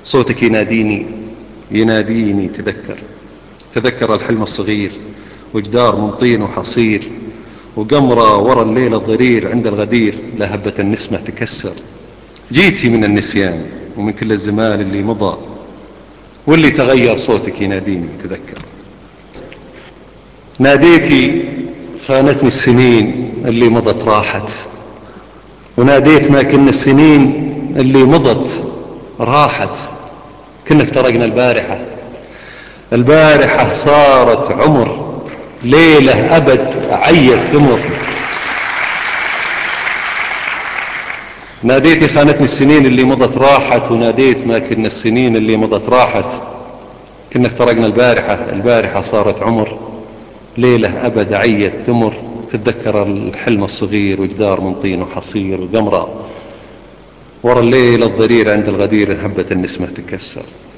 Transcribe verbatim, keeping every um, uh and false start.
صوتك يناديني يناديني تذكر، تذكر الحلم الصغير وجدار من طين وحصير، وقمرة ورا الليل الضرير عند الغدير لهبة النسمة تكسر. جيتي من النسيان ومن كل الزمان اللي مضى، واللي تغير صوتك يناديني تذكر. ناديتي خانتني السنين اللي مضت راحت، وناديت ما كنا السنين اللي مضت راحت. كنا افترقنا البارحة، البارحة صارت عمر، ليلة أبد عيت تمر. ناديتي خانتني السنين اللي مضت راحت، وناديت ما كنا السنين اللي مضت راحت. كنا افترقنا البارحة، البارحة صارت عمر، ليلة أبد عيت تمر. تتذكر الحلم الصغير وجدار من طين وحصير، وقمرة ورا الليل الضرير عند الغدير هبة النسمة تكسر.